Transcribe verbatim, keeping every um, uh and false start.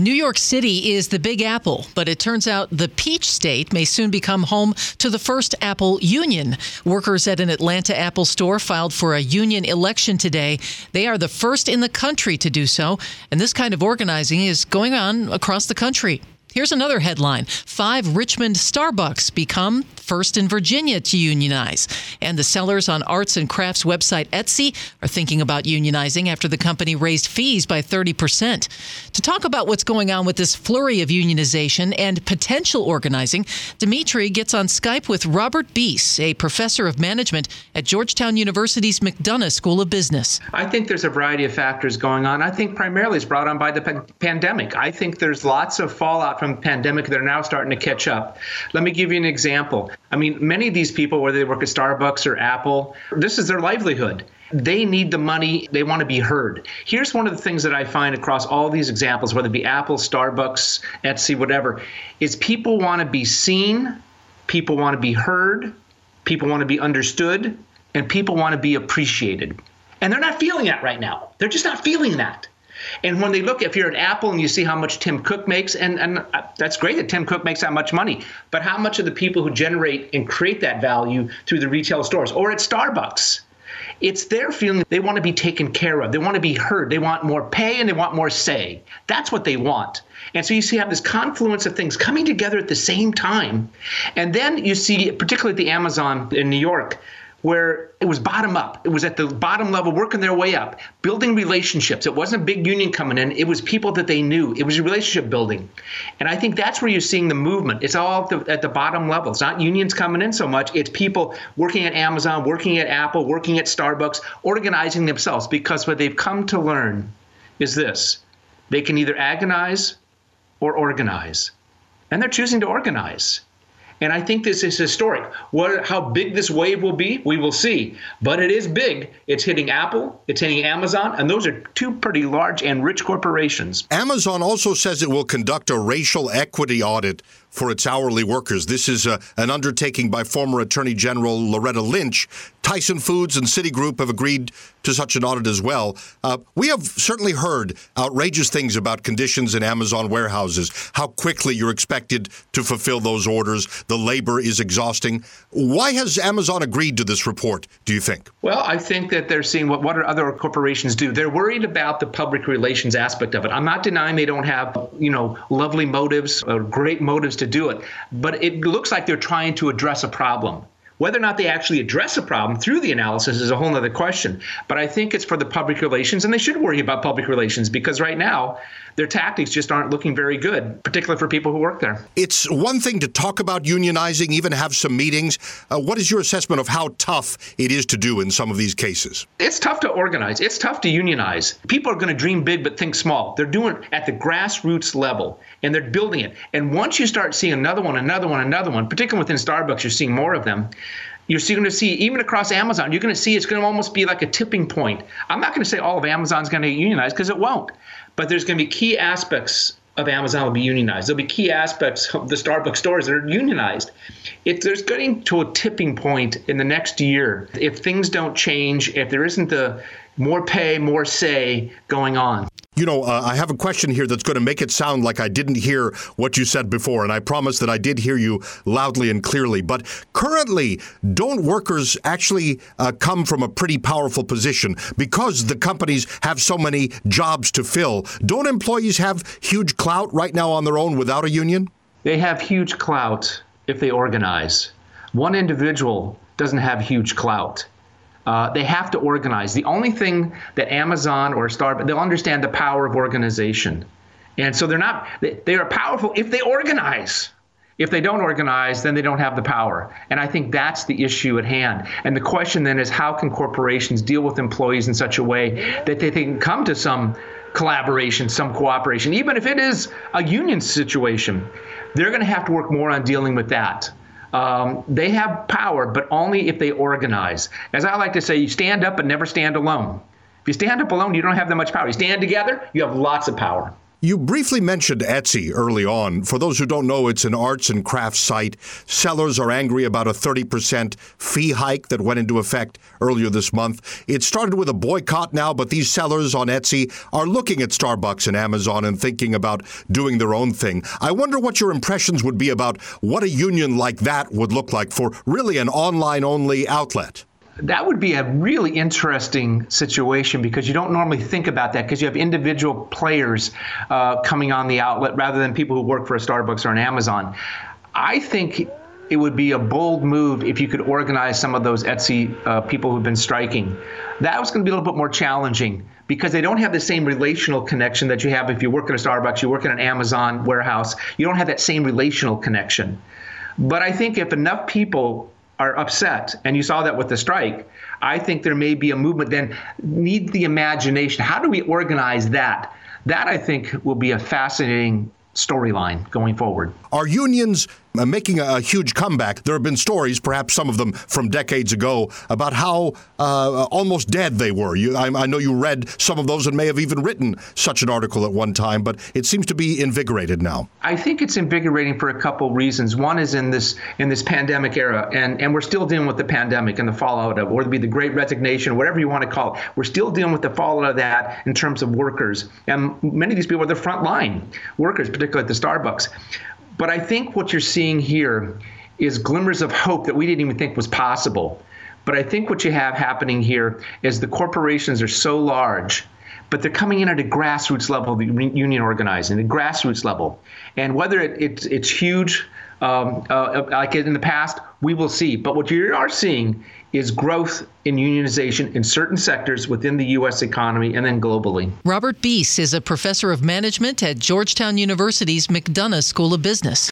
New York City is the Big Apple, but it turns out the Peach State may soon become home to the first Apple union. Workers at an Atlanta Apple store filed for a union election today. They are the first in the country to do so, and this kind of organizing is going on across the country. Here's another headline. Five Richmond Starbucks become first in Virginia to unionize. And the sellers on arts and crafts website Etsy are thinking about unionizing after the company raised fees by thirty percent. To talk about what's going on with this flurry of unionization and potential organizing, Dimitri gets on Skype with Robert Bies, a professor of management at Georgetown University's McDonough School of Business. I think there's a variety of factors going on. I think primarily it's brought on by the pa- pandemic. I think there's lots of fallout from the pandemic that are now starting to catch up. Let me give you an example. I mean, many of these people, whether they work at Starbucks or Apple, this is their livelihood. They need the money. They want to be heard. Here's one of the things that I find across all these examples, whether it be Apple, Starbucks, Etsy, whatever, is people want to be seen, people want to be heard, people want to be understood, and people want to be appreciated. And they're not feeling that right now. They're just not feeling that. And when they look, if you're at Apple and you see how much Tim Cook makes, and, and that's great that Tim Cook makes that much money, but how much of the people who generate and create that value through the retail stores or at Starbucks? It's their feeling they want to be taken care of. They want to be heard. They want more pay and they want more say. That's what they want. And so you see you have this confluence of things coming together at the same time. And then you see, particularly at the Amazon in New York, where it was bottom up. It was at the bottom level, working their way up, building relationships. It wasn't a big union coming in. It was people that they knew. It was relationship building. And I think that's where you're seeing the movement. It's all at the, at the bottom level. It's not unions coming in so much. It's people working at Amazon, working at Apple, working at Starbucks, organizing themselves, because what they've come to learn is this. They can either agonize or organize. And they're choosing to organize. And I think this is historic. What, how big this wave will be, we will see. But it is big. It's hitting Apple, it's hitting Amazon, and those are two pretty large and rich corporations. Amazon also says it will conduct a racial equity audit for its hourly workers. This is a, an undertaking by former Attorney General Loretta Lynch. Tyson Foods and Citigroup have agreed to such an audit as well. Uh, we have certainly heard outrageous things about conditions in Amazon warehouses, how quickly you're expected to fulfill those orders. The labor is exhausting. Why has Amazon agreed to this report, do you think? Well, I think that they're seeing what, what other corporations do. They're worried about the public relations aspect of it. I'm not denying they don't have, you know, lovely motives or great motives to do it, but it looks like they're trying to address a problem. Whether or not they actually address a problem through the analysis is a whole other question. But I think it's for the public relations, and they should worry about public relations, because right now their tactics just aren't looking very good, particularly for people who work there. It's one thing to talk about unionizing, even have some meetings. Uh, what is your assessment of how tough it is to do in some of these cases? It's tough to organize. It's tough to unionize. People are going to dream big but think small. They're doing it at the grassroots level, and they're building it. And once you start seeing another one, another one, another one, particularly within Starbucks, you're seeing more of them. You're going to see, even across Amazon, you're going to see it's going to almost be like a tipping point. I'm not going to say all of Amazon's going to get unionized, because it won't. But there's going to be key aspects of Amazon will be unionized. There'll be key aspects of the Starbucks stores that are unionized. If there's getting to a tipping point in the next year, if things don't change, if there isn't the more pay, more say going on. You know, uh, I have a question here that's going to make it sound like I didn't hear what you said before, and I promise that I did hear you loudly and clearly. But currently, don't workers actually uh, come from a pretty powerful position because the companies have so many jobs to fill? Don't employees have huge clout right now on their own without a union? They have huge clout if they organize. One individual doesn't have huge clout. Uh, they have to organize. The only thing that Amazon or Starbucks, they'll understand the power of organization. And so they're not, they, they are powerful if they organize. If they don't organize, then they don't have the power. And I think that's the issue at hand. And the question then is, how can corporations deal with employees in such a way that they can come to some collaboration, some cooperation, even if it is a union situation? They're going to have to work more on dealing with that. Um, they have power, but only if they organize. As I like to say, you stand up but never stand alone. If you stand up alone, you don't have that much power. You stand together, you have lots of power. You briefly mentioned Etsy early on. For those who don't know, it's an arts and crafts site. Sellers are angry about a thirty percent fee hike that went into effect earlier this month. It started with a boycott now, but these sellers on Etsy are looking at Starbucks and Amazon and thinking about doing their own thing. I wonder what your impressions would be about what a union like that would look like for really an online-only outlet. That would be a really interesting situation because you don't normally think about that because you have individual players uh, coming on the outlet rather than people who work for a Starbucks or an Amazon. I think it would be a bold move if you could organize some of those Etsy uh, people who've been striking. That was going to be a little bit more challenging because they don't have the same relational connection that you have if you work at a Starbucks, you work in an Amazon warehouse. You don't have that same relational connection. But I think if enough people are upset, and you saw that with the strike, I think there may be a movement then need the imagination. How do we organize that? That, I think, will be a fascinating storyline going forward. Are unions uh, making a, a huge comeback? There have been stories, perhaps some of them from decades ago, about how uh, almost dead they were. You, I, I know you read some of those and may have even written such an article at one time, but it seems to be invigorated now. I think it's invigorating for a couple reasons. One is in this in this pandemic era, and, and we're still dealing with the pandemic and the fallout of, or it'd be the Great Resignation, whatever you want to call it. We're still dealing with the fallout of that in terms of workers. And many of these people are the front line workers, particularly at the Starbucks. But I think what you're seeing here is glimmers of hope that we didn't even think was possible. But I think what you have happening here is the corporations are so large, but they're coming in at a grassroots level, the union organizing, the grassroots level. And whether it, it, it's huge, um, uh, like in the past, we will see. But what you are seeing is growth in unionization in certain sectors within the U S economy and then globally. Robert Bies is a professor of management at Georgetown University's McDonough School of Business.